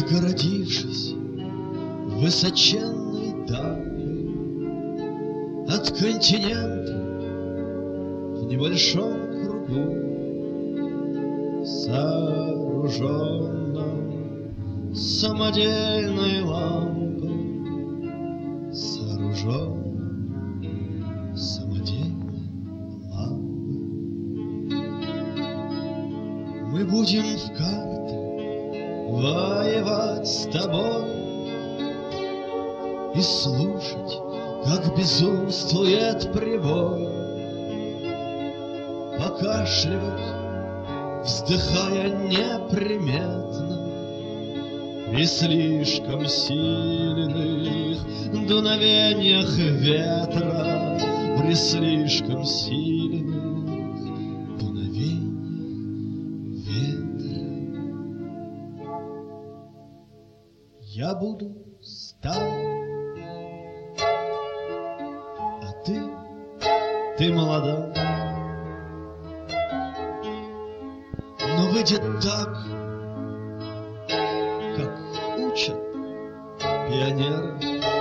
Отгородившись высоченной далью от континента в небольшом кругу, сооруженном самодельной лампой, сооруженной самодельной лампой. Мы будем в карты воевать с тобой и слушать, как безумствует прибой, покашливать, вздыхая неприметно при слишком сильных дуновениях ветра, при слишком сильных дуновениях ветра. Я буду стар, а ты молода. Но выйдет так, как учат пионеры,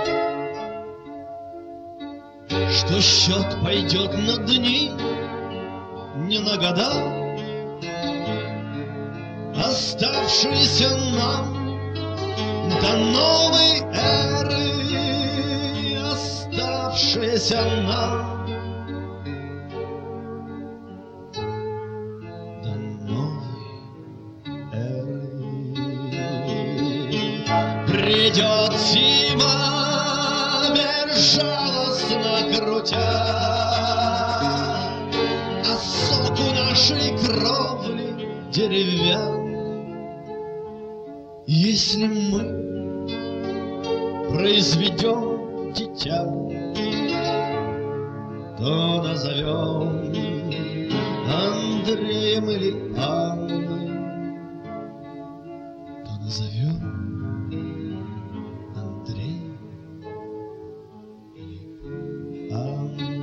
что счет пойдет на дни, не на года, оставшиеся нам до новой эры, оставшиеся нам до новой эры. Придет зима, безжалостно крутя осоку нашей кровли деревянной. Если мы произведем дитя, то назовем Андреем или Анной, то назовем Андреем или Анной.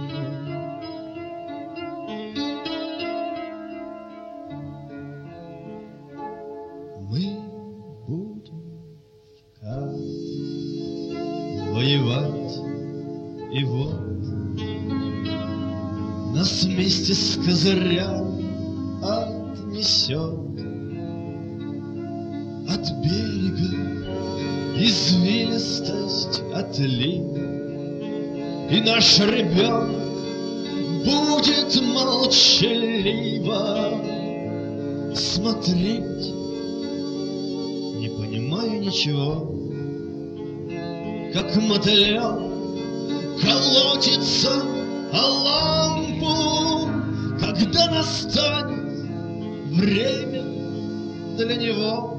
Мы будем в карты воевать, и вот нас вместе с козырями отнесет от берега извилистость отлива, и наш ребенок будет молчаливо смотреть, не понимая ничего, как мотылек колотится о лампу, когда настанет время для него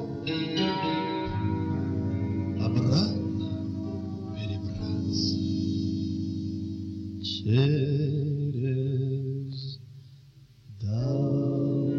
обратно перебраться через дамбу.